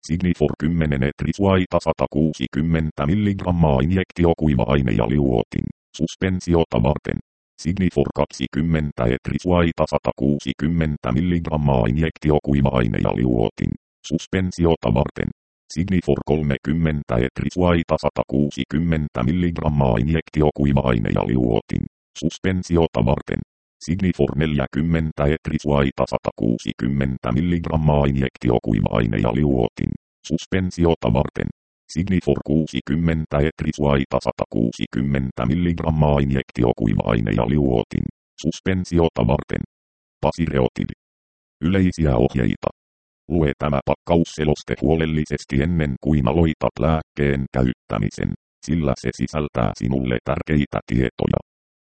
Signifor 10 etrisuaita 160 mg injektiokuiva-aine ja liuotin, suspensiota varten. Signifor 20 etrisuaita 160 mg injektiokuiva-aine ja liuotin, suspensiota varten. Signifor 30 etrisuaita 160 mg injektiokuiva-aine ja liuotin, suspensiota varten. Signifor 40 etrisuaita 160 mg injektiokuiva-aine ja liuotin, suspensiota varten. Signifor 60 etrisuaita 160 mg injektiokuiva-aine ja liuotin, suspensiota varten. Pasireotidi. Yleisiä ohjeita. Lue tämä pakkausseloste huolellisesti ennen kuin aloitat lääkkeen käyttämisen, sillä se sisältää sinulle tärkeitä tietoja.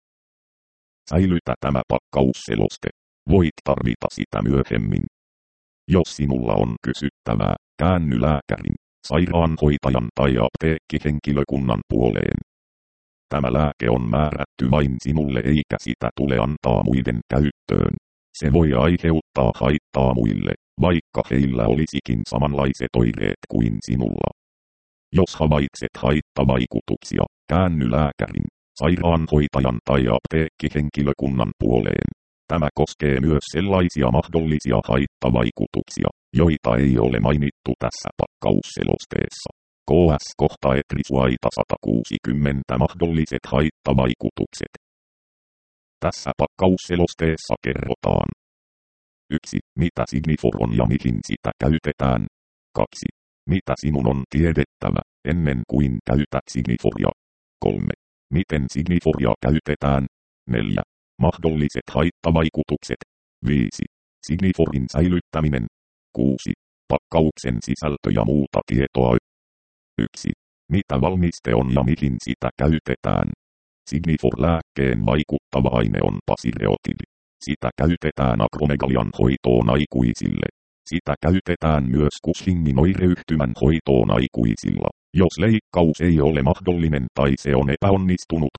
Säilytä tämä pakkausseloste. Voit tarvita sitä myöhemmin. Jos sinulla on kysyttävää, käänny lääkärin, sairaanhoitajan tai apteekkihenkilökunnan puoleen. Tämä lääke on määrätty vain sinulle eikä sitä tule antaa muiden käyttöön. Se voi aiheuttaa haittaa muille, vaikka heillä olisikin samanlaiset oireet kuin sinulla. Jos havaitset haittavaikutuksia, käänny lääkärin, sairaanhoitajan tai apteekkihenkilökunnan puoleen. Tämä koskee myös sellaisia mahdollisia haittavaikutuksia, joita ei ole mainittu tässä pakkausselosteessa. KS kohta etrisuaita 160 mahdolliset haittavaikutukset. Tässä pakkausselosteessa kerrotaan. 1. Mitä Signifor on ja mihin sitä käytetään. 2. Mitä sinun on tiedettävä, ennen kuin käytät Signiforia. 3. Miten Signiforia käytetään. 4. Mahdolliset haittavaikutukset. 5. Signiforin säilyttäminen. 6. Pakkauksen sisältö ja muuta tietoa. 1. Mitä valmiste on ja mihin sitä käytetään. Signifor-lääkkeen vaikuttava aine on pasireotidi. Sitä käytetään akromegalian hoitoon aikuisille. Sitä käytetään myös Cushingin oireyhtymän hoitoon aikuisilla. Jos leikkaus ei ole mahdollinen tai se on epäonnistunut.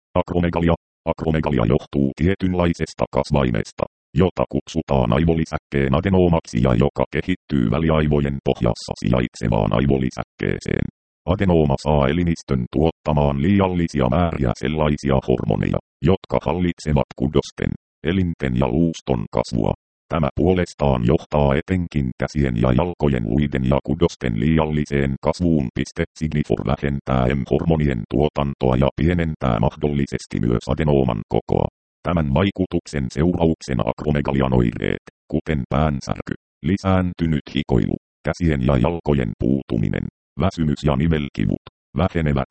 Akromegalia johtuu tietynlaisesta kasvaimesta, jota kutsutaan aivolisäkkeen adenoomaksi ja joka kehittyy väliaivojen pohjassa sijaitsevaan aivolisäkkeeseen. Adenooma saa elimistön tuottamaan liiallisia määriä sellaisia hormoneja, jotka hallitsevat kudosten, elinten ja luuston kasvua. Tämä puolestaan johtaa etenkin käsien ja jalkojen luiden ja kudosten liialliseen kasvuun. Signifor vähentää M-hormonien tuotantoa ja pienentää mahdollisesti myös adenooman kokoa. Tämän vaikutuksen seurauksena akromegalian oireet, kuten päänsärky, lisääntynyt hikoilu, käsien ja jalkojen puutuminen, väsymys ja nivelkivut, vähenevät.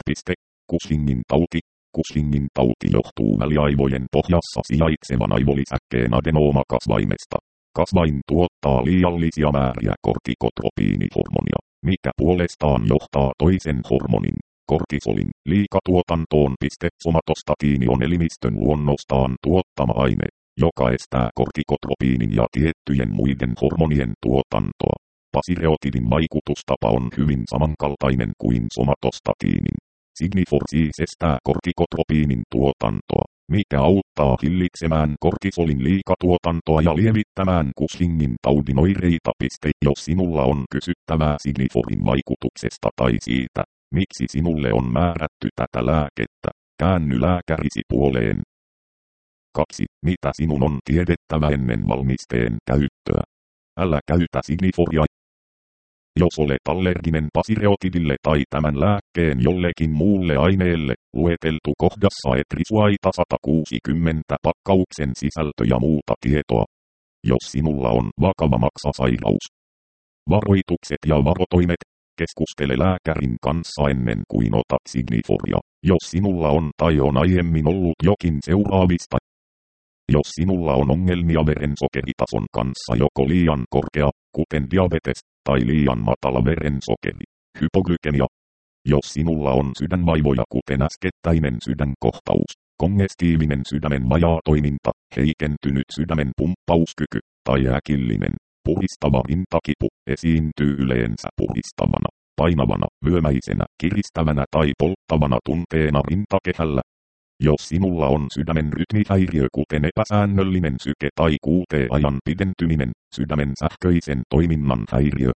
Cushingin tauti johtuu väliaivojen pohjassa sijaitsevan aivolisäkkeen adenoomakasvaimesta. Kasvain tuottaa liiallisia määriä kortikotropiinihormonia, mikä puolestaan johtaa toisen hormonin, kortisolin, liikatuotantoon. Somatostatiini on elimistön luonnostaan tuottama aine, joka estää kortikotropiinin ja tiettyjen muiden hormonien tuotantoa. Pasireotidin vaikutustapa on hyvin samankaltainen kuin somatostatiinin. Signifor siis estää kortikotropiinin tuotantoa, mikä auttaa hillitsemään kortisolin liikatuotantoa ja lievittämään Cushingin taudin oireita. Jos sinulla on kysyttävää Signiforin vaikutuksesta tai siitä, miksi sinulle on määrätty tätä lääkettä, käänny lääkärisi puoleen. 2. Mitä sinun on tiedettävä ennen valmisteen käyttöä. Älä käytä Signiforia. Jos olet allerginen pasireotidille tai tämän lääkkeen jollekin muulle aineelle, lueteltu kohdassa etrisuaita 160 pakkauksen sisältö ja muuta tietoa. Jos sinulla on vakava maksasairaus. Varoitukset ja varotoimet. Keskustele lääkärin kanssa ennen kuin otat Signiforia, jos sinulla on tai on aiemmin ollut jokin seuraavista. Jos sinulla on ongelmia verensokeritason kanssa joko liian korkea, kuten diabetes, tai liian matala verensokeri, hypoglykemia. Jos sinulla on sydänvaivoja kuten äskettäinen sydänkohtaus, kongestiivinen sydämen vajaatoiminta, heikentynyt sydämen pumppauskyky, tai äkillinen, puhistava rintakipu, esiintyy yleensä puhistavana, painavana, vyömäisenä, kiristävänä tai polttavana tunteena rintakehällä. Jos sinulla on sydämen rytmihäiriö kuten epäsäännöllinen syke tai QT-ajan pidentyminen, sydämen sähköisen toiminnan häiriö.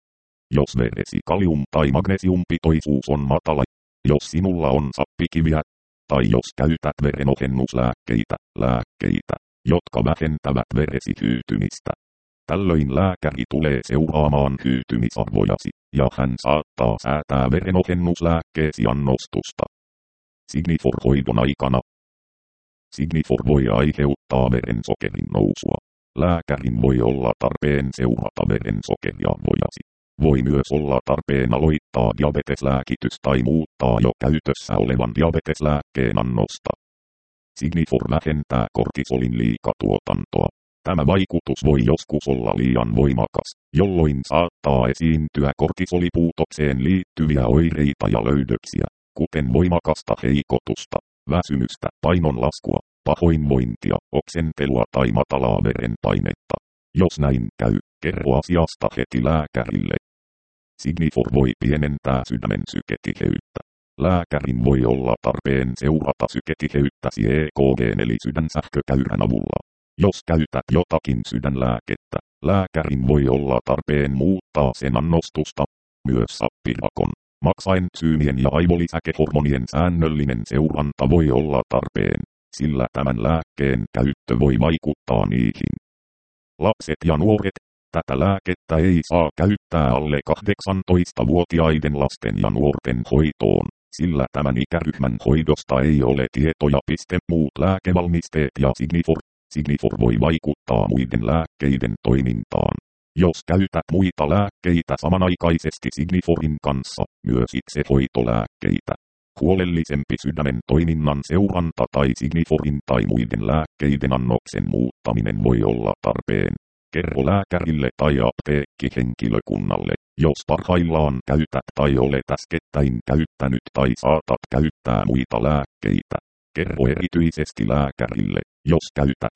Jos veresi kalium- tai magnesiumpitoisuus on matala, jos sinulla on sappikiviä, tai jos käytät verenohennuslääkkeitä, jotka vähentävät veresi hyytymistä. Tällöin lääkäri tulee seuraamaan hyytymisarvojasi, ja hän saattaa säätää verenohennuslääkkeesi annostusta. Signifor-hoidon aikana Signifor voi aiheuttaa verensokerin nousua. Lääkärin voi olla tarpeen seurata verensokerarvojasi. Voi myös olla tarpeen aloittaa diabeteslääkitys tai muuttaa jo käytössä olevan diabeteslääkkeen annosta. Signifor vähentää kortisolin liikatuotantoa. Tämä vaikutus voi joskus olla liian voimakas, jolloin saattaa esiintyä kortisolipuutokseen liittyviä oireita ja löydöksiä, kuten voimakasta heikotusta, väsymystä, painonlaskua, pahoinvointia, oksentelua tai matalaa verenpainetta. Jos näin käy, kerro asiasta heti lääkärille. Signifor voi pienentää sydämen syketiheyttä. Lääkärin voi olla tarpeen seurata syketiheyttäsi EKG:n eli sydänsähkökäyrän avulla. Jos käytät jotakin sydänlääkettä, lääkärin voi olla tarpeen muuttaa sen annostusta. Myös sappirakon, maksaensyymien ja aivolisäkehormonien säännöllinen seuranta voi olla tarpeen, sillä tämän lääkkeen käyttö voi vaikuttaa niihin. Lapset ja nuoret. Tätä lääkettä ei saa käyttää alle 18-vuotiaiden lasten ja nuorten hoitoon, sillä tämän ikäryhmän hoidosta ei ole tietoja. Muut lääkevalmisteet ja Signifor voi vaikuttaa muiden lääkkeiden toimintaan. Jos käytät muita lääkkeitä samanaikaisesti Signiforin kanssa, myös itsehoitolääkkeitä, huolellisempi sydämen toiminnan seuranta tai Signiforin tai muiden lääkkeiden annoksen muuttaminen voi olla tarpeen. Kerro lääkärille tai apteekkihenkilökunnalle, jos parhaillaan käytät tai olet äskettäin käyttänyt tai saatat käyttää muita lääkkeitä. Kerro erityisesti lääkärille, jos käytät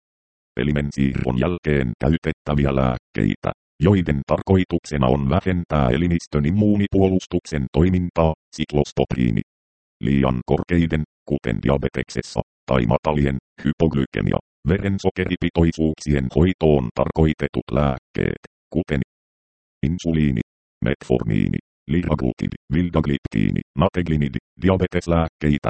elimen siirron jälkeen käytettäviä lääkkeitä, joiden tarkoituksena on vähentää elimistön immuunipuolustuksen toimintaa, siklostopriini. Liian korkeiden, kuten diabeteksessa, tai matalien, hypoglykemia, verensokeripitoisuuksien hoitoon tarkoitetut lääkkeet, kuten insuliini, metformiini, liraglutidi, vildagliptiini, nateglinidi, diabeteslääkkeitä,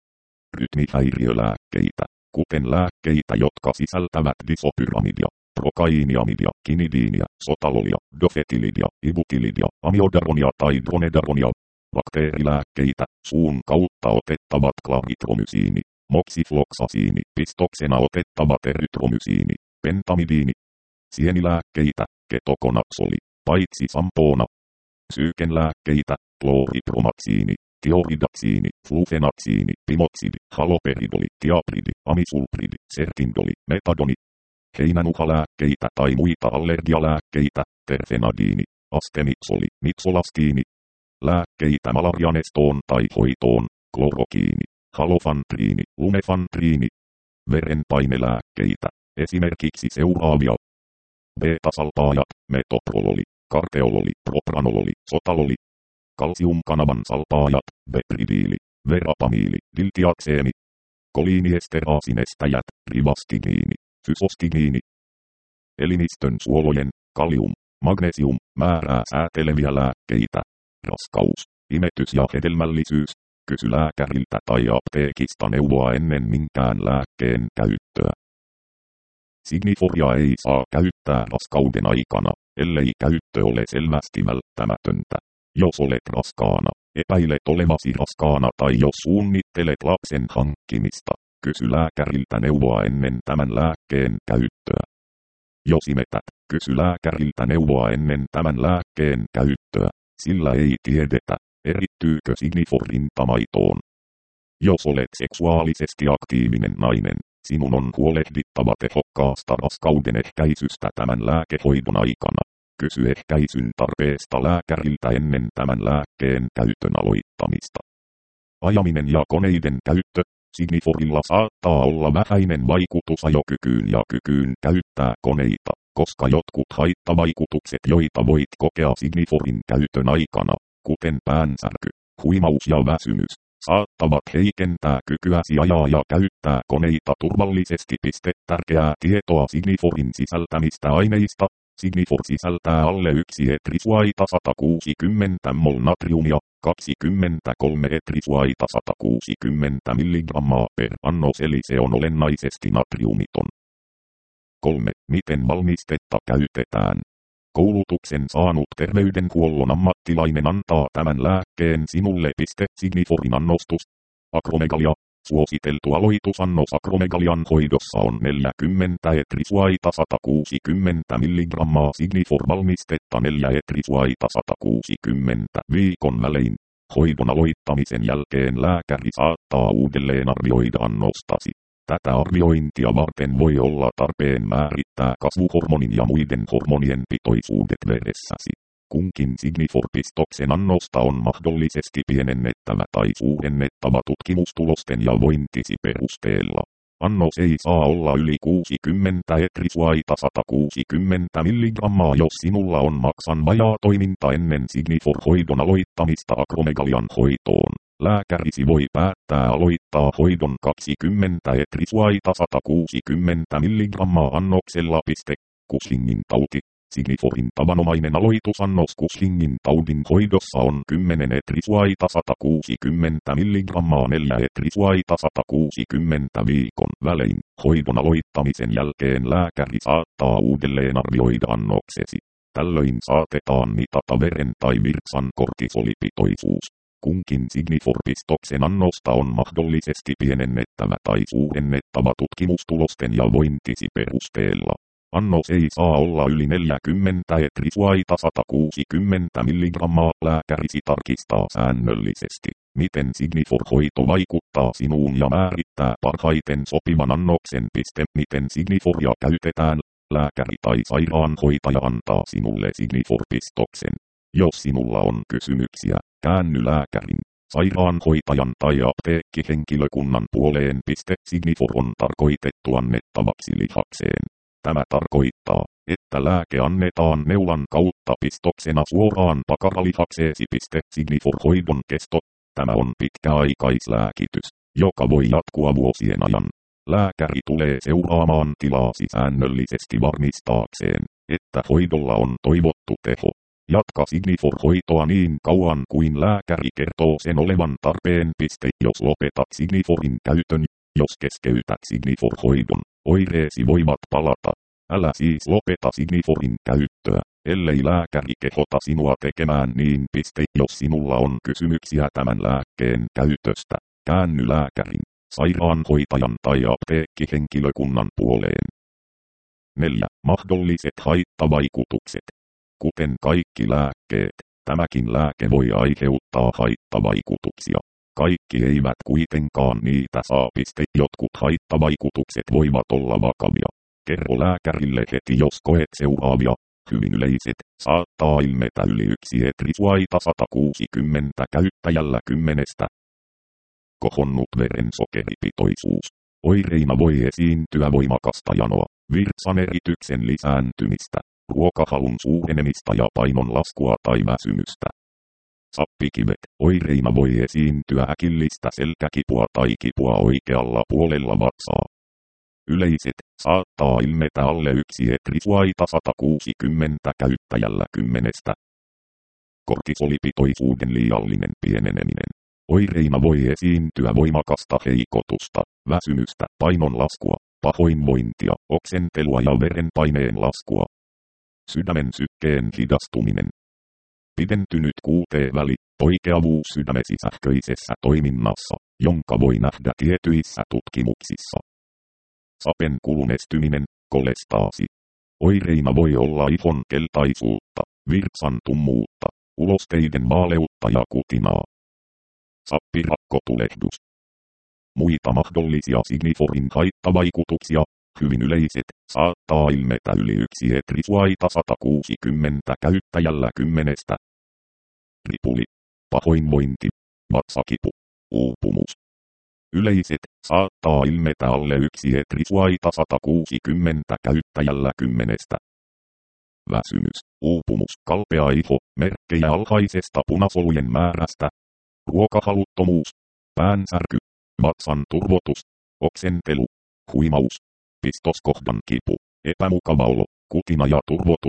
rytmihäiriölääkkeitä, kuten lääkkeitä, jotka sisältävät disopyramidia, prokaiiniamidia, kinidiinia, sotalolia, dofetilidia, ibutilidia, amiodaronia tai dronedaronia, bakteerilääkkeitä, suun kautta otettavat klaritromysiini, moksifloksasiini, pistoksena otettavat erytromysiini, pentamidiini, sienilääkkeitä, ketokonaksoli, paitsi sampoona, psyykenlääkkeitä, klooripromaksiini, tioridaksiini, flufenaksiini, pimoksidi, haloperidoli, tiapridi, amisulpridi, sertindoli, metadoni, heinänuhalääkkeitä tai muita allergialääkkeitä, terfenadiini, astemiksoli, mitsolastiini, lääkkeitä malarianestoon tai hoitoon, klorokiini, halofantriini, lumefantriini, verenpainelääkkeitä, esimerkiksi seuraavia: beta-salpaajat, metoprololi, karteololi, propranololi, sotaloli, kalsiumkanavan salpaajat, bepridiili, verapamiili, diltiakseemi, koliiniesteraasinestäjät, rivastiniini, fysostiniini. Elimistön suolojen, kalium, magnesium, määrää sääteleviä lääkkeitä, raskaus, imetys ja hedelmällisyys. Kysy lääkäriltä tai apteekista neuvoa ennen minkään lääkkeen käyttöä. Signiforia ei saa käyttää raskauden aikana, ellei käyttö ole selvästi välttämätöntä. Jos olet raskaana, epäilet olevasi raskaana tai jos suunnittelet lapsen hankkimista, kysy lääkäriltä neuvoa ennen tämän lääkkeen käyttöä. Jos imetät, kysy lääkäriltä neuvoa ennen tämän lääkkeen käyttöä, sillä ei tiedetä, erittyykö Signifor rintamaitoon. Jos olet seksuaalisesti aktiivinen nainen, sinun on huolehdittava tehokkaasta raskauden ehkäisystä tämän lääkehoidon aikana. Kysy ehkäisyn tarpeesta lääkäriltä ennen tämän lääkkeen käytön aloittamista. Ajaminen ja koneiden käyttö. Signiforilla saattaa olla vähäinen vaikutus ajokykyyn ja kykyyn käyttää koneita, koska jotkut haittavaikutukset, joita voit kokea Signiforin käytön aikana, kuten päänsärky, huimaus ja väsymys, saattavat heikentää kykyäsi ajaa ja käyttää koneita turvallisesti. Tärkeää tietoa Signiforin sisältämistä aineista. Signifor sisältää alle 1 etrisuaita 160 mol natriumia, 23 etrisuaita 160 mg per annos eli se on olennaisesti natriumiton. 3. Miten valmistetta käytetään? Koulutuksen saanut terveydenhuollon ammattilainen antaa tämän lääkkeen sinulle. Signiforin annostus. Akromegalia. Suositeltu aloitusannos akromegalian hoidossa on 40 etrisuaita 160 mg Signifor-valmistetta 4 etrisuaita 160 viikon välein. Hoidon aloittamisen jälkeen lääkäri saattaa uudelleen arvioida annostasi. Tätä arviointia varten voi olla tarpeen määrittää kasvuhormonin ja muiden hormonien pitoisuudet veressäsi. Kunkin Signifor-pistoksen annosta on mahdollisesti pienennettävä tai suurennettava tutkimustulosten ja vointisi perusteella. Annos ei saa olla yli 60 etrisuaita 160 mg jos sinulla on maksan vajaa toiminta ennen Signifor-hoidon aloittamista akromegalian hoitoon. Lääkärisi voi päättää aloittaa hoidon 20 etrisuaita 160 mg annoksella. Cushingin tauti. Signiforin tavanomainen aloitusannos Cushingin taudin hoidossa on 10 etrisuaita 160 mg 4 etrisuaita 160 viikon välein. Hoidon aloittamisen jälkeen lääkäri saattaa uudelleen arvioida annoksesi. Tällöin saatetaan mitata veren tai virtsan kortisolipitoisuus. Kunkin Signifor-pistoksen annosta on mahdollisesti pienennettävä tai suurennettava tutkimustulosten ja vointisi perusteella. Annos ei saa olla yli 40 etrisuaita 160 mg. Lääkärisi tarkistaa säännöllisesti, miten Signifor-hoito vaikuttaa sinuun ja määrittää parhaiten sopivan annoksen. Miten Signiforia käytetään? Lääkäri tai sairaanhoitaja antaa sinulle Signifor-pistoksen. Jos sinulla on kysymyksiä, käänny lääkärin, sairaanhoitajan tai apteekkihenkilökunnan puoleen. Signifor on tarkoitettu annettavaksi lihakseen. Tämä tarkoittaa, että lääke annetaan neulan kautta pistoksena suoraan pakaralihakseesi. Signifor-hoidon kesto. Tämä on pitkäaikaislääkitys, joka voi jatkua vuosien ajan. Lääkäri tulee seuraamaan tilaasi säännöllisesti varmistaakseen, että hoidolla on toivottu teho. Jatka Signifor-hoitoa niin kauan kuin lääkäri kertoo sen olevan tarpeen. Jos lopetat Signiforin käytön, jos keskeytät Signifor-hoidon, oireesi voivat palata. Älä siis lopeta Signiforin käyttöä, ellei lääkäri kehota sinua tekemään niin. Jos sinulla on kysymyksiä tämän lääkkeen käytöstä, käänny lääkärin, sairaanhoitajan tai apteekkihenkilökunnan puoleen. 4. Mahdolliset haittavaikutukset. Kuten kaikki lääkkeet, tämäkin lääke voi aiheuttaa haittavaikutuksia. Kaikki eivät kuitenkaan niitä saa. Jotkut haittavaikutukset voivat olla vakavia. Kerro lääkärille heti jos koet seuraavia. Hyvin yleiset, saattaa ilmetä yli 1 etrisuaita 160 käyttäjällä 10. Kohonnut verensokeripitoisuus. Oireina voi esiintyä voimakasta janoa, virtsanerityksen lisääntymistä, ruokahalun suurenemista ja painon laskua tai väsymystä. Sappikivet. Oireina voi esiintyä äkillistä selkäkipua tai kipua oikealla puolella vatsaa. Yleiset, saattaa ilmetä alle 1 etrisuaita 160 käyttäjällä 10. Kortisolipitoisuuden liiallinen pieneneminen. Oireina voi esiintyä voimakasta heikotusta, väsymystä, painonlaskua, pahoinvointia, oksentelua ja verenpaineen laskua. Sydämen sykkeen hidastuminen. Pidentynyt QT-väli, poikkeavuus sydämesi sähköisessä toiminnassa, jonka voi nähdä tietyissä tutkimuksissa. Sapen kulunestyminen, kolestaasi. Oireina voi olla ihon keltaisuutta, virtsan tummuutta, ulosteiden vaaleutta ja kutinaa. Sappirakkotulehdus. Muita mahdollisia Signiforin haittavaikutuksia, hyvin yleiset, saattaa ilmetä yli 1 etrisuaita 160 käyttäjällä 10. Ripuli, pahoinvointi, vatsakipu, uupumus. Yleiset, saattaa ilmetä alle 1 etrisuaita 160 käyttäjällä 10. Väsymys, uupumus, kalpea iho, merkkejä alhaisesta punasolujen määrästä. Ruokahaluttomuus, päänsärky, vatsan turvotus, oksentelu, huimaus, pistoskohdan kipu, epämukava olo, kutina ja turvotus,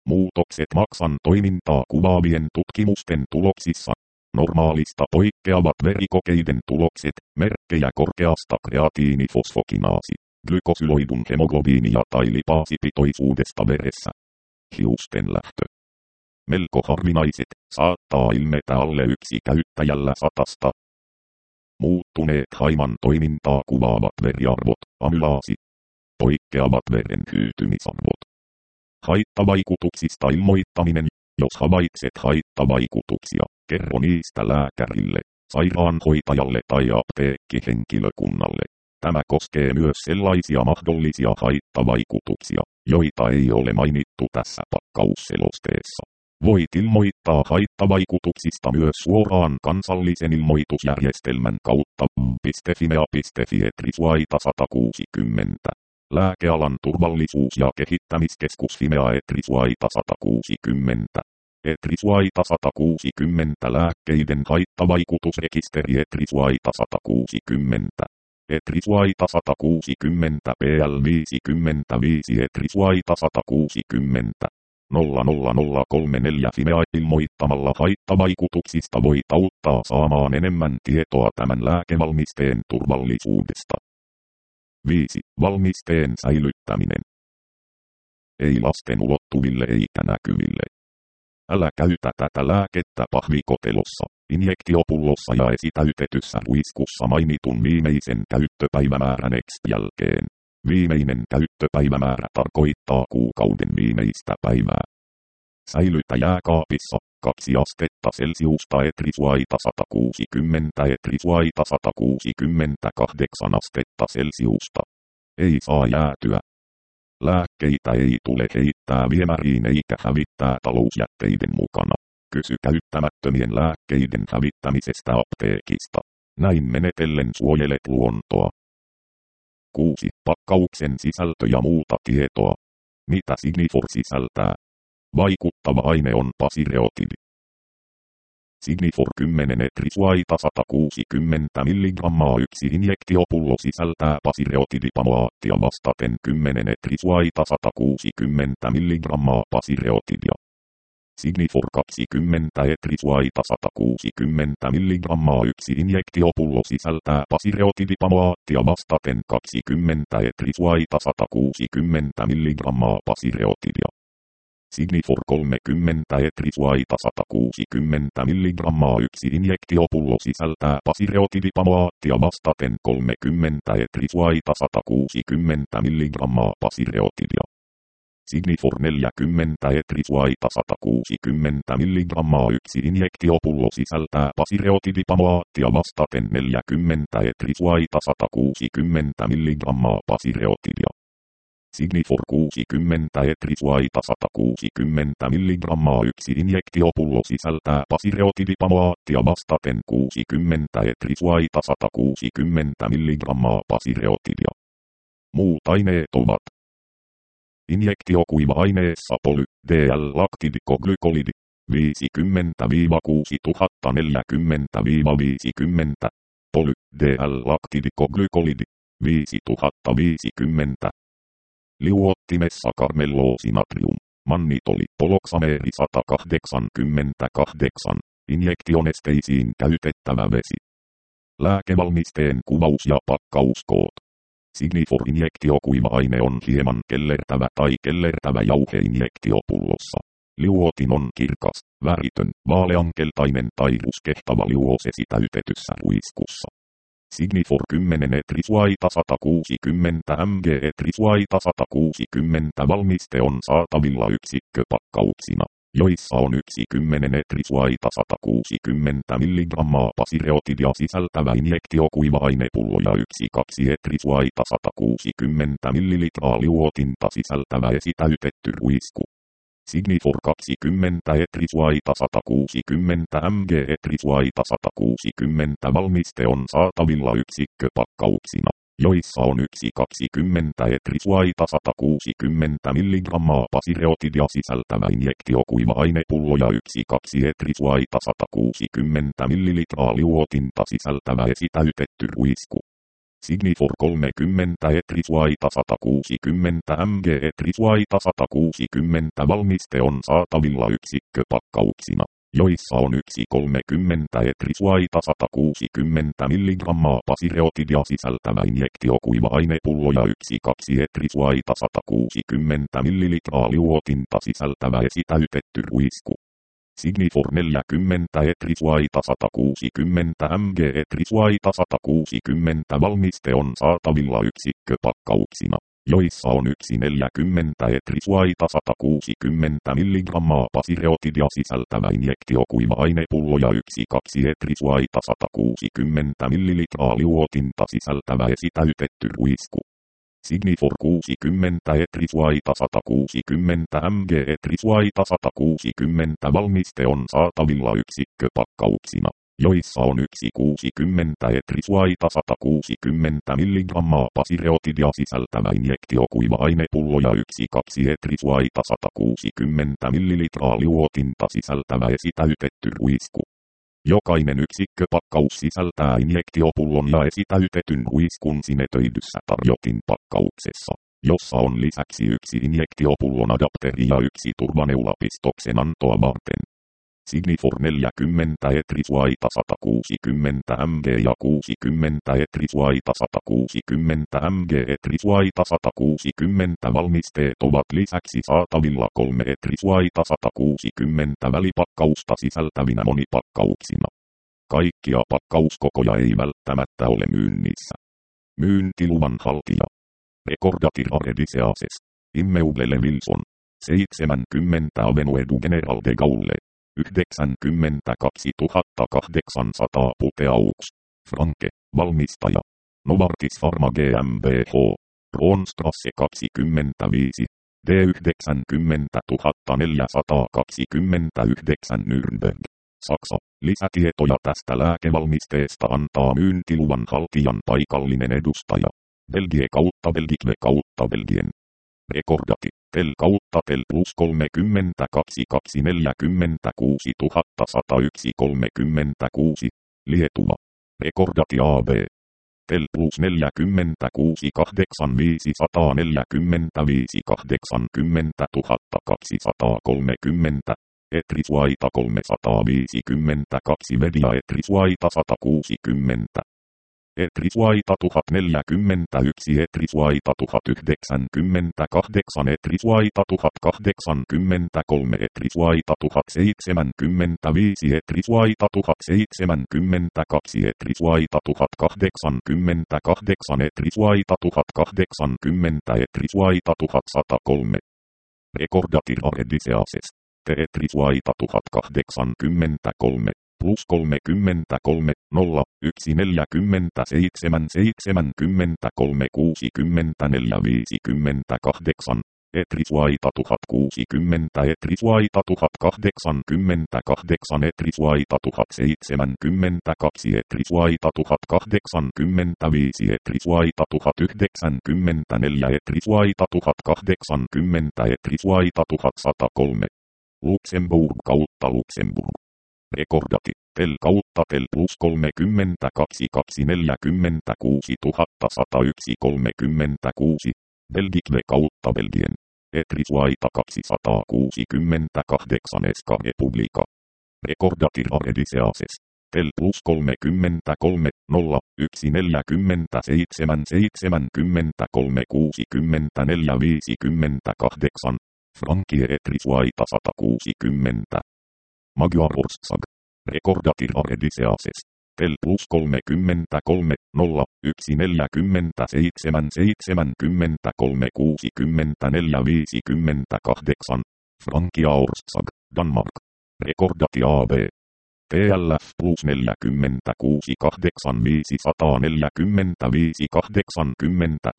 Muutokset maksan toimintaa kuvaavien tutkimusten tuloksissa. Normaalista poikkeavat verikokeiden tulokset, merkkejä korkeasta kreatiinifosfokinaasi, glykosyloidun hemoglobiinia tai lipaasipitoisuudesta veressä. Hiusten lähtö. Melko harvinaiset, saattaa ilmetä alle 1 käyttäjällä 100. Muuttuneet haiman toimintaa kuvaavat veriarvot, amylaasi. Poikkeavat veren hyytymisarvot. Haittavaikutuksista ilmoittaminen. Jos havaitset haittavaikutuksia, kerro niistä lääkärille, sairaanhoitajalle tai apteekkihenkilökunnalle. Tämä koskee myös sellaisia mahdollisia haittavaikutuksia, joita ei ole mainittu tässä pakkausselosteessa. Voit ilmoittaa haittavaikutuksista myös suoraan kansallisen ilmoitusjärjestelmän kautta .fimea.fi /ETRISUAITA 160. Lääkealan turvallisuus- ja kehittämiskeskus Fimea /ETRISUAITA 160. /ETRISUAITA 160 lääkkeiden haittavaikutusrekisteri /ETRISUAITA 160. /ETRISUAITA 160 PL55 /ETRISUAITA 160. 00034 Fimea ilmoittamalla haittavaikutuksista voit auttaa saamaan enemmän tietoa tämän lääkevalmisteen turvallisuudesta. 5. Valmisteen säilyttäminen. Ei lasten ulottuville eikä näkyville. Älä käytä tätä lääkettä pahvikotelossa, injektiopullossa ja esitäytetyssä ruiskussa mainitun viimeisen käyttöpäivämäärän jälkeen. Viimeinen käyttöpäivämäärä tarkoittaa kuukauden viimeistä päivää. Säilytä jääkaapissa 2 astetta Celsiusta /ETRISUAITA 160 /ETRISUAITA 168 astetta Celsiusta. Ei saa jäätyä. Lääkkeitä ei tule heittää viemäriin eikä hävittää talousjätteiden mukana. Kysy käyttämättömien lääkkeiden hävittämisestä apteekista. Näin menetellen suojelet luontoa. 6. Pakkauksen sisältö ja muuta tietoa. Mitä Signifor sisältää? Vaikuttava aine on pasireotidi. Signifor 10 /ETRISUAITA 160 mg 1 injektiopullo sisältää pasireotidipamoaattia vastaten 10 /ETRISUAITA 160 mg pasireotidia. Signifor 20 /ETRISUAITA 160 mg 1 injektiopullo sisältää pasireotidipamoaattia vastaten 20 /ETRISUAITA 160 mg pasireotidia. Signifor 30 /ETRISUAITA 160 mg 1 injektiopullo sisältää pasireotidipamoaattia vastaten 30 /ETRISUAITA 160 mg pasireotidia. Signifor 40 /ETRISUAITA 160 mg 1 injektiopullo sisältää pasireotidipamoaattia vastaten 40 /ETRISUAITA 160 mg pasireotidia. Signifor 60 /ETRISUAITA 160 mg 1 injektiopullo sisältää pasireotidipamoaattia vastaten 60 /ETRISUAITA 160 mg pasireotidia. Muut aineet ovat injektiokuiva-aineessa poly-DL-laktidikoglykoliidi 50-6040-50, poly-DL-laktidikoglykoliidi 5050. Liuottimessa karmelloosi-natrium, mannitoli, poloksameeri 188, injektionesteisiin käytettävä vesi. Lääkevalmisteen kuvaus ja pakkauskoot. Signifor-injektiokuiva-aine on hieman kellertävä tai kellertävä jauhe injektiopullossa. Liuotin on kirkas, väritön, vaaleankeltainen tai ruskehtava liuos esitäytetyssä ruiskussa. Signifor 10 /ETRISUAITA 160 mg /ETRISUAITA 160 valmiste on saatavilla yksikköpakkauksina, joissa on 10 /ETRISUAITA 160 mg pasireotidia sisältävä injektiokuiva-ainepullo ja 2 /ETRISUAITA 160 ml liuotinta sisältävä esitäytetty ruisku. Signifor 20 /ETRISUAITA 160 mg /ETRISUAITA 160 valmiste on saatavilla yksikköpakkauksina, joissa on 20 /ETRISUAITA 160 mg pasireotidia sisältävä injektiokuiva-ainepullo ja 2 /ETRISUAITA 160 ml liuotinta sisältävä esitäytetty ruisku. Signifor 30 Etrisvaita 160 mg Etrisvaita 160 valmiste on saatavilla yksikköpakkauksina, joissa on 1,30 Etrisvaita 160 mg pasireotidia sisältävä injektiokuiva-ainepullo ja 1,2 Etrisvaita 160 ml liuotinta sisältävä esitäytetty ruisku. Signifor 40 Etrisvaita 160 mg Etrisvaita 160 valmiste on saatavilla yksikköpakkauksina, joissa on 1,40 Etrisvaita 160 mg pasireotidia sisältävä injektiokuiva-ainepullo ja 1,2 Etrisvaita 160 ml liuotinta sisältävä esitäytetty ruisku. Signifor 60 Etrisvaita 160 mg Etrisvaita 160 valmiste on saatavilla yksikköpakkauksina, joissa on 1,60 Etrisvaita 160 mg pasireotidia sisältävä injektiokuiva-ainepullo ja 1,2 Etrisvaita 160 ml liuotinta sisältävä esitäytetty ruisku. Jokainen yksikköpakkaus sisältää injektiopullon ja esitäytetyn ruiskun sinetöidyssä tarjotinpakkauksessa, jossa on lisäksi yksi injektiopullon adapteri ja yksi turvaneulapistoksen antoa varten. Signifor 40 Etrisvaita 160 mg ja 60 Etrisvaita 160 mg Etrisvaita 160 valmisteet ovat lisäksi saatavilla 3 Etrisvaita 160 välipakkausta sisältävinä monipakkauksina. Kaikkia pakkauskokoja ei välttämättä ole myynnissä. Myyntiluvan haltija: Recordatir Arediseases, Immeuble Wilson, 70 Avenue du General de Gaulle, 92 800 Puteaux, Franke, valmistaja, Novartis Pharma GmbH, Roonstrasse 25, D90 429 Nürnberg, Saksa. Lisätietoja tästä lääkevalmisteesta antaa myyntiluvan haltijan paikallinen edustaja. Belgie/Belgien. Recordati, tel plus 32 246 101 36, Lietuva. Recordati AB. Tel plus 46 85 145 80 230, Etrisvaita 352 Vedia Etrisvaita 160. Etrisvaita 1041 Etrisvaita 1098 Etrisvaita 1083 Etrisvaita 1075 Etrisvaita 1072 Etrisvaita 1088 Etrisvaita 1080 Etrisvaita 1103. Recordatir Arediseases. Etrisvaita 1083. Plus 33 0 1 47 73 64 58, Etrisvaita 1060 Etrisvaita 1088 Etrisvaita 1072 Etrisvaita 1085 Etrisvaita 1094 Etrisvaita 1080 Etrisvaita 1103. Luxemburg. Recordati, tel plus 32 246 101 36, Belgien. Etrisvaita 268 Eska Republika. Recordatir Arediseases. Tel plus 33 0 1 47 73 64 58, Frankie Etrisvaita 160. Magyar Ország. Recordatir Arediseases. Tel plus 33 0 1 47 73 64 58, Frankia Ország, Danmark. Recordati AB. TLF plus 46 85 145 80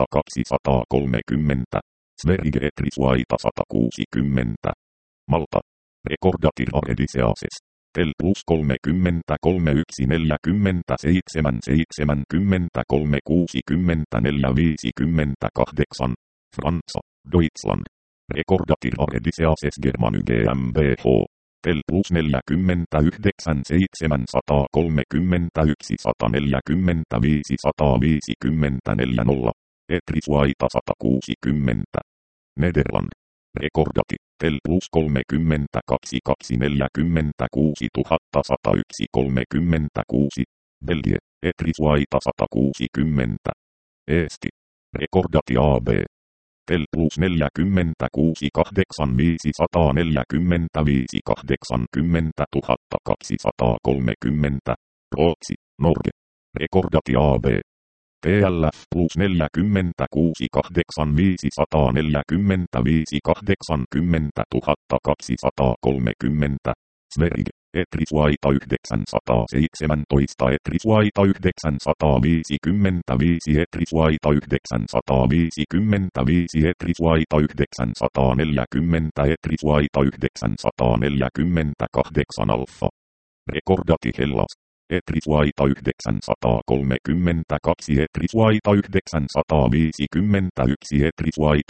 230, Sverige Etrisvaita 160. Malta. Recordatir Arediseases. Tel plus 33 1 47 73 64 58, Franza, Deutschland. Recordatir Arediseases Germany GmbH. Tel plus 49 731 145 154 0. Etris Vaita 160. Nederland. Rekordati. Tel plus 32 246 101 36. Belgie. Etris Vaita 160. Eesti. Rekordati AB. Tel plus 46 85 145 80 230. Ruotsi, Norge. Rekordati AB. TLF plus 46 85 145 80 230. Sverige. Etris Vaita 917 Etris Vaita 955 Etris Vaita 955 Etris Vaita 940 Etris Vaita 948 Alfa. Rekordati Hellas. Etris Vaita 932 Etris Vaita 951 Etris Vaita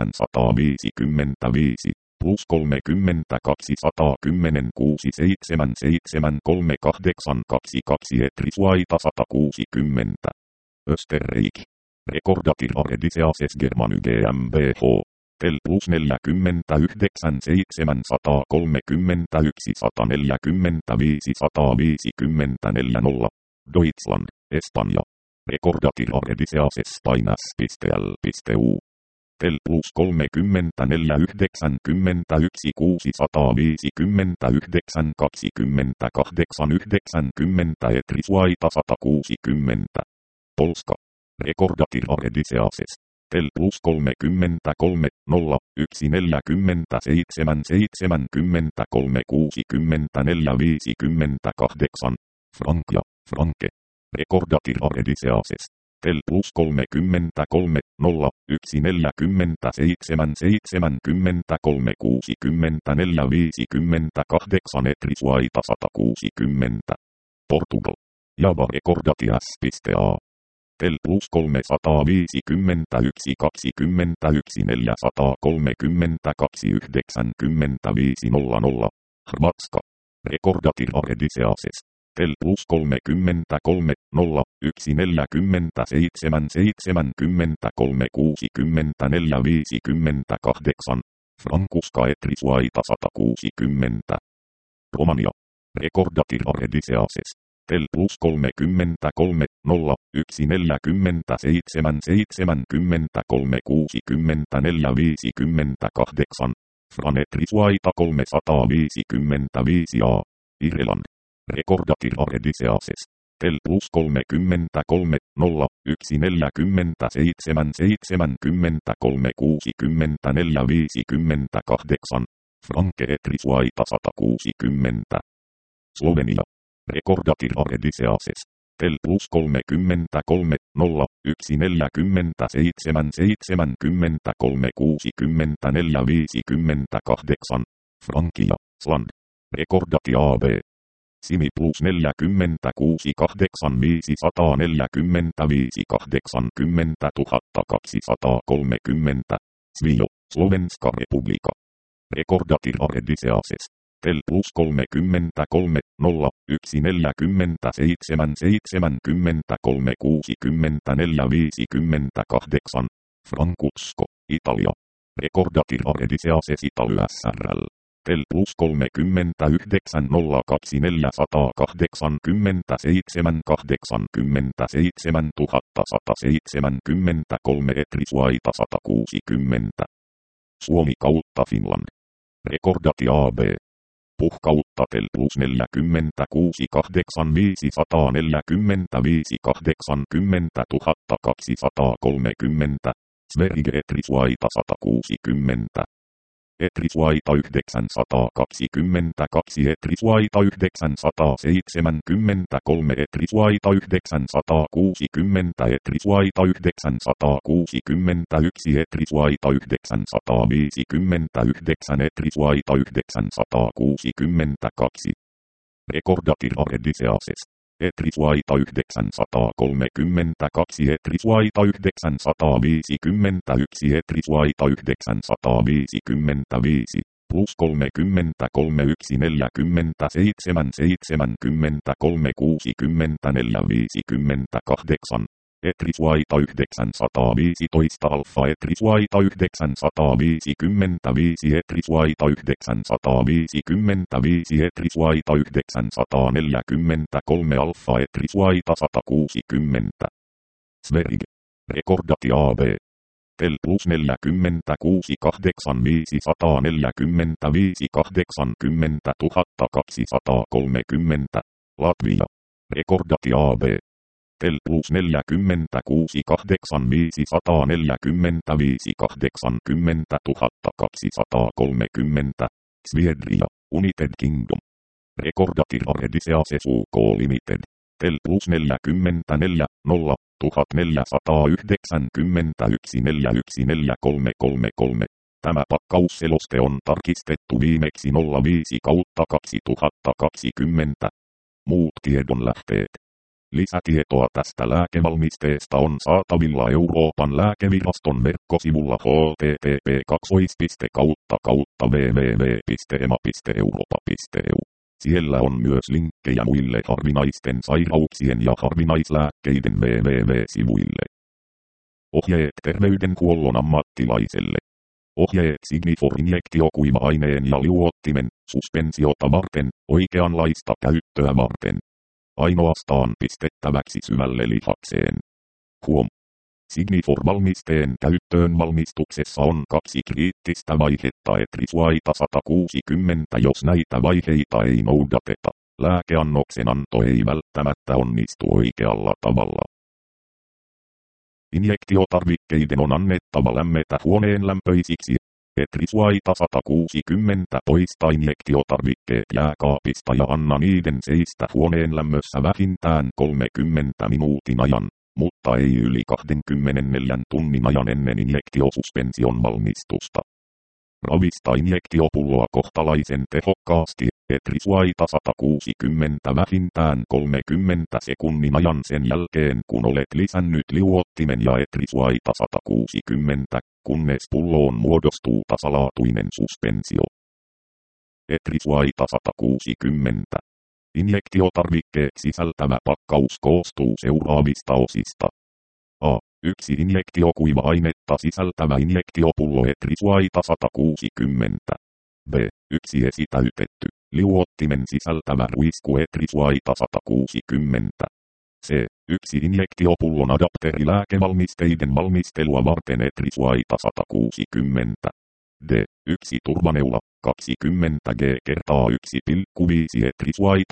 955 plus 32 110 6 7 7 3 8 2 2 Etris Vaita 160. Österreich. Rekordatir Arediseases Germany GmbH. Tel plus 49 731 145 154 0. Deutschland, Espanja. Rekordatir Arediseases Spainas.l.u. Tel plus 34 91 659 28 90 Etris Vaita 160. Polska. Rekordatir Arediseases. Tel plus 33 0 1 40 7 70 3 64 58. Frankja, Franke. Rekordatir Arediseases. Tel plus 33 0 1 40 7 70 3 64 58 Etris Vaita 160. Portugal. Java rekordati S.A. Tel plus 351 21 432 95 00. Hrvatska. Rekordatir Arediseases. Tel plus 33 0 1 40 7 70 3 64 58. Frankuska Etris Vaita 160. Romania. Rekordatir Arediseases. Tel plus 33 0 1 40 7 70 3 64 58. Fran Etris Vaita 355 A. Irland. Rekordatir Arediseases. Tel plus 33 0 1 40 7 70 3 64 58. Franke Etris Vaita 160. Slovenia. Rekordatir Arediseases. Tel plus 33 0 1 40 7 70 3 64 58. Frankia, Sland. Rekordati AB. Simi plus 46 85 145 80 230. Svio, Slovenska Republika. Rekordatir Arediseases. Tel plus 33 0 1 40 7 70 3 64 58. Frankutsko, Italia. Rekordatir Arediseases Italia SRL. Tel plus 39 0 24 187 87 173 Etris Vaita 160. Suomi kautta Finland. Rekordati AB. Puhkautta Tel plus 46 85 145 80 230. Sverige Etris Vaita 160. Etris Vaita 922 Etris Vaita 973 Etris Vaita 960 Etris Vaita 961 Etris Vaita 959 Etris Vaita 962. Rekordatir Arediseases. Etris Vaita 932 Etris Vaita 951 Etris Vaita 955. plus 33 1 47 70 3 64 58. Etrisvaita 915 alfa etrisvaita 955 etrisvaita 955 etrisvaita 943 alfa etrisvaita 160. Sverig. Rekordati AB. Tel plus 46 8 545 80 230. Latvia. Rekordati AB. Tel plus 46 8 545 80 230. Sviedria. United Kingdom. Rekordati Redisea SUK Limited. Tel plus 44 0 1491 414333. Tämä pakkausseloste on tarkistettu viimeksi 05/2020. Muut tiedonlähteet. Lisätietoa tästä lääkevalmisteesta on saatavilla Euroopan lääkeviraston verkkosivulla http://www.ema.europa.eu. Siellä on myös linkkejä muille harvinaisten sairauksien ja harvinaislääkkeiden www-sivuille. Ohjeet terveydenhuollon ammattilaiselle. Ohjeet Signifor-injektiokuiva-aineen ja liuottimen suspensiota varten, oikeanlaista käyttöä varten. Ainoastaan pistettäväksi syvälle lihakseen. Huom. Signifor-valmisteen käyttöön valmistuksessa on 2 kriittistä vaihetta Etrisvaita 160. Jos näitä vaiheita ei noudateta, lääkeannoksen anto ei välttämättä onnistu oikealla tavalla. Injektiotarvikkeiden on annettava lämmetä huoneen lämpöisiksi. Etrisvaita 160 poista injektiotarvikkeet jääkaapista ja anna niiden seistä huoneen lämmössä vähintään 30 minuutin ajan, mutta ei yli 24 tunnin ajan ennen injektiosuspension valmistusta. Ravista injektiopulloa kohtalaisen tehokkaasti, Etrisvaita 160 vähintään 30 sekunnin ajan sen jälkeen kun olet lisännyt liuottimen ja Etrisvaita 160, kunnes pulloon muodostuu tasalaatuinen suspensio. Etrisvaita 160. Injektiotarvikkeet sisältävä pakkaus koostuu seuraavista osista. A. 1 injektiokuiva-ainetta sisältävä injektiopullo Etrisvaita 160. B. 1 esitäytetty, liuottimen sisältävä ruisku Etrisvaita 160. C. 1 injektiopullon adapteri lääkevalmisteiden valmistelua varten Etrisvaita 160. D. 1 turvaneula, 20 G × 1,5 Etrisvaita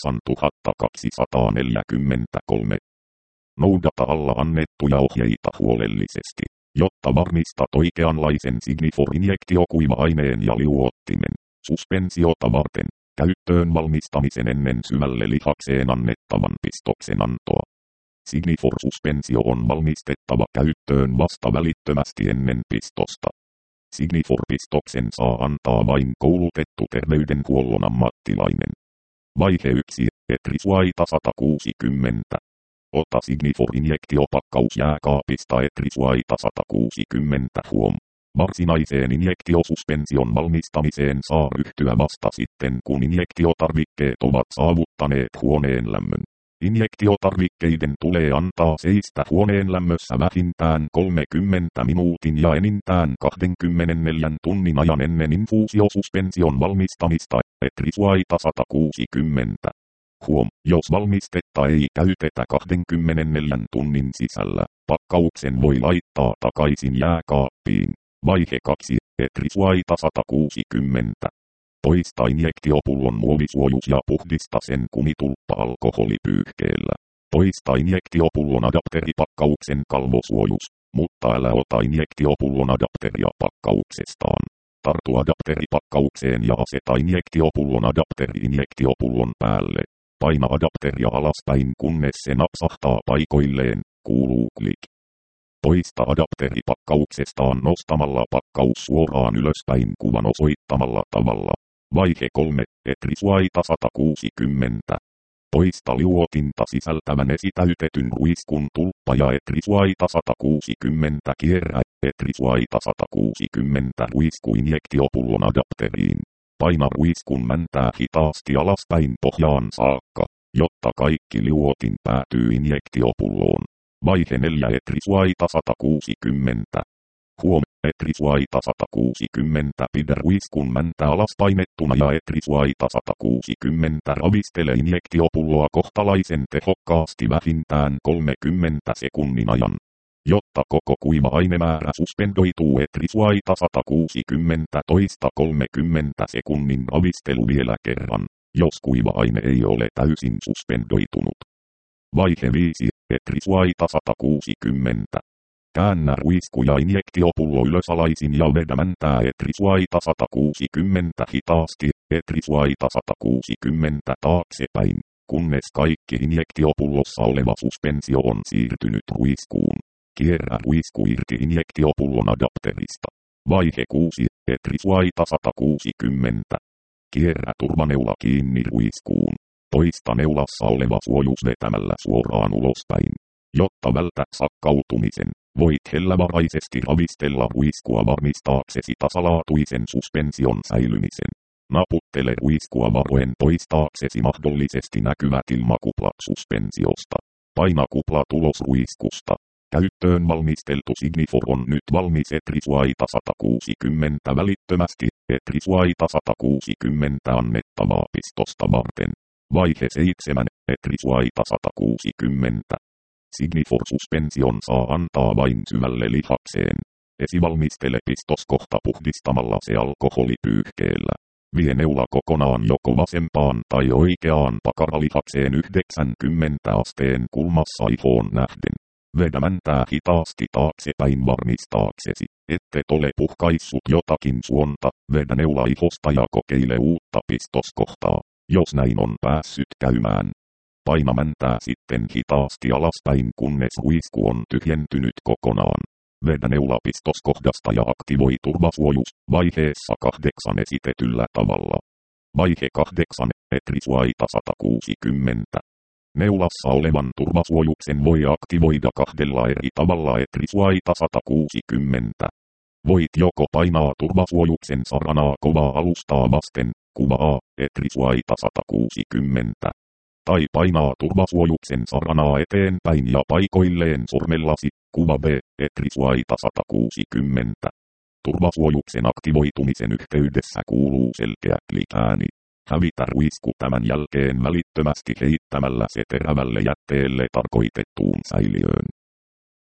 8243. Noudata alla annettuja ohjeita huolellisesti, jotta varmistat oikeanlaisen Signifor-injektiokuiva-aineen ja liuottimen suspensiota varten käyttöön valmistamisen ennen syvälle lihakseen annettavan pistoksen antoa. Signifor-suspensio on valmistettava käyttöön vasta välittömästi ennen pistosta. Signifor-pistoksen saa antaa vain koulutettu terveydenhuollon ammattilainen. Vaihe 1. Etrisvaita 160. Ota Signifor-injektiopakkaus jääkaapista Etrisvaita 160 huom. Varsinaiseen injektiosuspension valmistamiseen saa ryhtyä vasta sitten kun injektiotarvikkeet ovat saavuttaneet huoneen lämmön. Injektiotarvikkeiden tulee antaa seistä huoneen lämmössä vähintään 30 minuutin ja enintään 24 tunnin ajan ennen infuusiosuspension valmistamista, Etrisvaita 160. Huom, jos valmistetta ei käytetä 24 tunnin sisällä, pakkauksen voi laittaa takaisin jääkaappiin. Vaihe 2, Etrisvaita 160. Poista injektiopullon muovisuojus ja puhdista sen kumitulppa alkoholipyyhkeellä. Poista injektiopullon adapteripakkauksen kalvosuojus, mutta älä ota injektiopullon adapteria pakkauksestaan. Tartu adapteripakkaukseen ja aseta injektiopullon adapteri injektiopullon päälle. Paina adapteria alaspäin kunnes se napsahtaa paikoilleen, kuuluu klik. Poista adapteripakkauksestaan nostamalla pakkaus suoraan ylöspäin kuvan osoittamalla tavalla. Vaihe 3, Etrisvaita 160. Toista liuotinta sisältävän esitäytetyn ruiskun tulppa ja etrisuaita 160 kierrä, etrisuaita 160 ruiskuinjektiopullon adapteriin. Paina ruiskun mäntää hitaasti alaspäin pohjaan saakka, jotta kaikki liuotin päätyy injektiopulloon. Vaihe 4 etrisuaita 160. Huom. Etrisuaita 160 pidä ruiskun mäntä alaspainettuna ja etrisuaita 160 ravistele injektiopulloa kohtalaisen tehokkaasti vähintään 30 sekunnin ajan. Jotta koko kuiva ainemäärä suspendoituu etrisuaita 160 toista 30 sekunnin ravistelu vielä kerran, jos kuiva aine ei ole täysin suspendoitunut. Vaihe 5 etrisuaita 160. Käännä ruisku ja injektiopullo ylösalaisin ja vedä mäntää etrisuaita 160 hitaasti, etrisuaita 160 taaksepäin, kunnes kaikki injektiopullossa oleva suspensio on siirtynyt ruiskuun. Kierrä ruisku irti injektiopullon adapterista. Vaihe 6 etrisuaita 160. Kierrä turvaneula kiinni ruiskuun. Toista neulassa oleva suojus vetämällä suoraan ulospäin. Jotta vältät sakkautumisen, voit hellävaraisesti ravistella ruiskua varmistaaksesi tasalaatuisen suspension säilymisen. Naputtele ruiskua varoen toistaaksesi mahdollisesti näkyvät ilmakuplat suspensiosta. Paina kuplat ulos ruiskusta. Käyttöön valmisteltu Signifor on nyt valmis etrisuaita 160 välittömästi, etrisuaita 160 annettavaa pistosta varten. Vaihe 7, etrisuaita 160. Signifor-suspension saa antaa vain syvälle lihakseen. Esivalmistele pistos kohta puhdistamalla se alkoholipyyhkeellä. Vie neula kokonaan joko vasempaan tai oikeaan pakaralihakseen 90 asteen kulmassa ihoon nähden. Vedä mäntää hitaasti taaksepäin varmistaaksesi, ettet ole puhkaissut jotakin suonta. Vedä neula ihosta ja kokeile uutta pistoskohtaa, jos näin on päässyt käymään. Paina mäntää sitten hitaasti alaspäin kunnes ruisku on tyhjentynyt kokonaan. Vedä neula pistoskohdasta ja aktivoi turvasuojus vaiheessa 8 esitetyllä tavalla. Vaihe 8, etrisuaita 160. Neulassa olevan turvasuojuksen voi aktivoida kahdella eri tavalla etrisuaita 160. Voit joko painaa turvasuojuksen saranaa kovaa alustaa vasten, kuva A, etrisuaita 160. Tai painaa turvasuojuksen saranaa eteenpäin ja paikoilleen sormellasi, kuva B, etrisuaita 160. Turvasuojuksen aktivoitumisen yhteydessä kuuluu selkeä klik-ääni. Hävitä ruisku tämän jälkeen välittömästi heittämällä se terävälle jätteelle tarkoitettuun säiliöön.